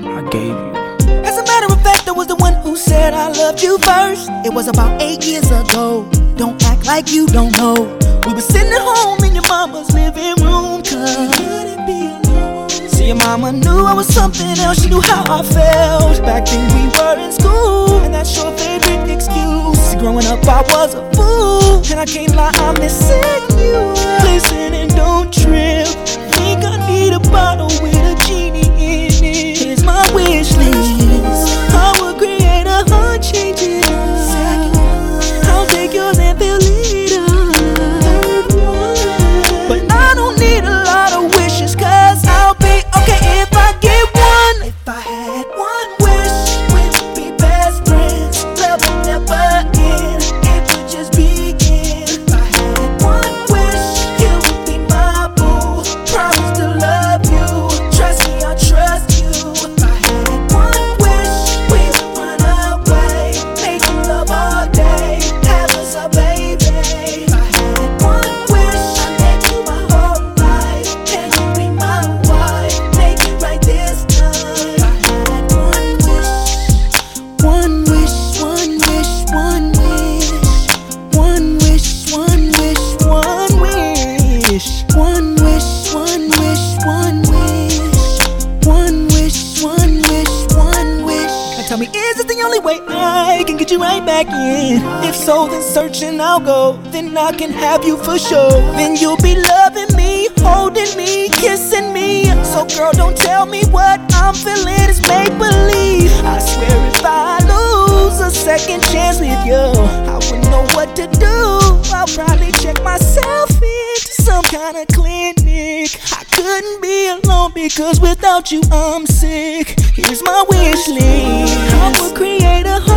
I gave you. As a matter of fact, I was the one who said I loved you first. It was about 8 years ago. Don't act like you don't know. We were sitting at home in your mama's living room, 'cause you couldn't be alone. See, your mama knew I was something else. She knew how I felt. Back then we were in school, and that's your favorite excuse. See, growing up I was a fool, and I can't lie, I'm missing you. Listen and don't trip. Think I need a bottle with a genie in it. Here's my wish list. I would create a heart changing second. I'll take yours and fill it up. But I don't need a lot of wishes, 'cause I'll be okay if I get one. If I had one wish, we would be best friends. Love would never end, it would just begin. If I had one wish, you would be my boo. Promise to love you, trust me, I trust you. If I had one wish, we would run away, making love all day, have us a baby. If I had one wish, I'd let you my whole life. Can you be my wife? Make it right this time. If I had one wish, one wish, one wish, one wish, one wish, one wish, one wish, one wish, one wish, one wish, one wish, one wish, one wish. Now tell me, is this the only way I can get you right back in? If so, then searching I'll go. Then I can have you for sure. Then you'll be loving me, holding me, kissing me. So girl, don't tell me what I'm feeling is make-believe. I swear if I lose a second chance with you, I wouldn't know what to do. I'll probably check myself into some kind of clinic. I couldn't be alone, because without you I'm sick. Here's my wish list. I would create a